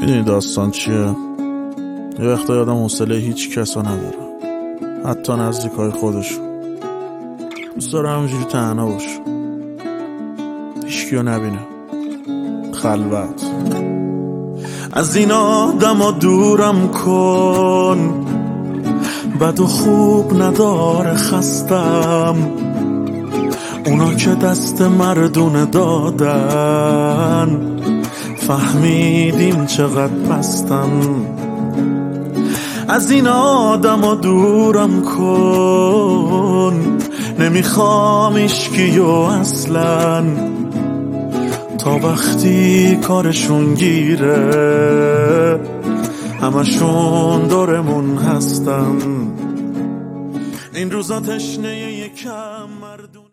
میدونی داستان چیه؟ یه وقتا آدم حوصله هیچ کسا نداره، حتی نزدیکای خودشو. دوست داره همونجوری تنها باشه، هیچکیو نبینه، خلوت. از این آدما دورم کن، بد و خوب نداره خستم. اونا که دست مردونه دادن، فهمیدیم چقدر پستم. از این آدما دورم کن، نمیخوام ایشکیو اصلا، تا وقتی کارشون گیره همشون دورمون هستن. این روزا تشنه یکم